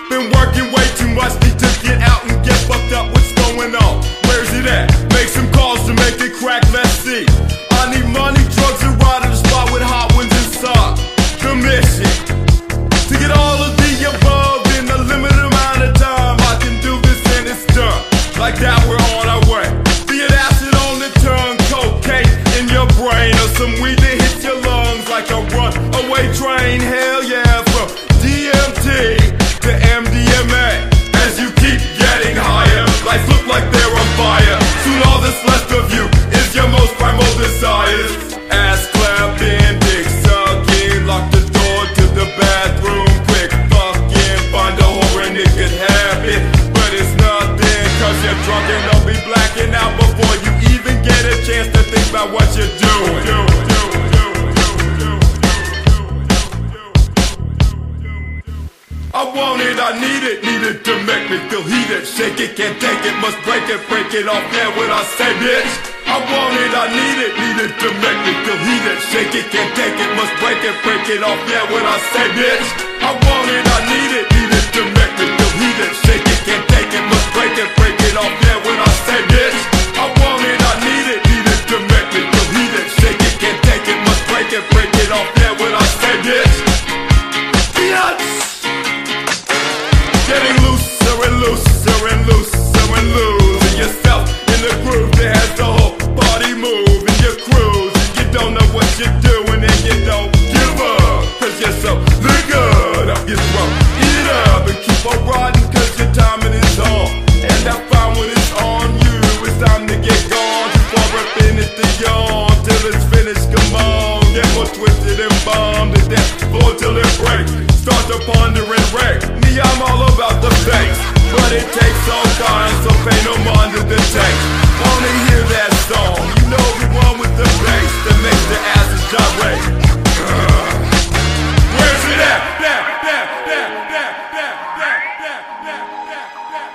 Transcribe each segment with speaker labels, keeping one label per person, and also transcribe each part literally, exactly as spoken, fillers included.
Speaker 1: Been working way too much, need to get out and get fucked up. What's going on? Where's it at? Make some calls to make it crack, let's see. I need money, drugs, and ride to the spot with hot ones inside. The mission to get all of the above in a limited amount of time. I can do this and it's done. Like that, we're on our way. Be it acid on the tongue, cocaine in your brain, or some weed that hits your lungs like a runaway train. Hell yeah, from D M T to M D M A. As you keep getting higher, life look like they're on fire. Soon all that's left of you is your most primal desires. Ass clapping, dick sucking, lock the door to the bathroom quick. Fucking find a whore and it could happen, but it's nothing, cause you're drunk and they'll be blacking out before you even get a chance to think about what you're doing. I want it, I need it, need it to make me feel heated. Shake it, can't take it, must break it, break it off, yeah, when I say bitch. I want it, I need it, need it to make me feel heated. Shake it, can't take it, must break it, break it off, yeah, when I say bitch. I want it, I need it, need it to make me feel heated. Shake it, can't take it, must break it, break it off, yeah, when I say bitch. I want it, I need it, need it to make me feel heated. Shake it, can't take it, must break it, break it off, yeah, when I say bitch. Bitch! Getting looser and looser and looser and losing yourself in the groove that has the whole body moving. You're cruising, you don't know what you're doing and you don't give up, cause you're so the good up your throat. Eat it up and keep on riding, cause your timing is on. And I find when it's on you, it's time to get gone. Too far up in it to yawn till it's finished, come on. Get more twisted and bombed to death, fall till it breaks. Start to ponder and wreck. Me, I'm all about the face, but it takes all kinds, so pay no mind to the taste. Wanna hear that song? You know the one with the bass that makes the asses gyrate. Uh, where's it at? That, that, that, that, that, that, that, that, that, that,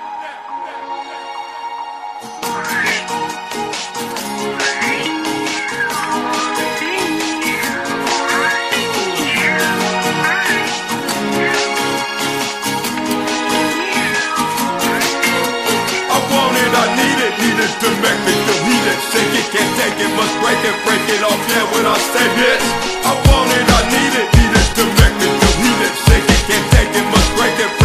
Speaker 1: to make me feel heated. Shake it, can't take it, must break it, break it off, yeah, when I say bitch. I want it, I need it, need it to make me feel heated. Shake it, can't take it, must break it,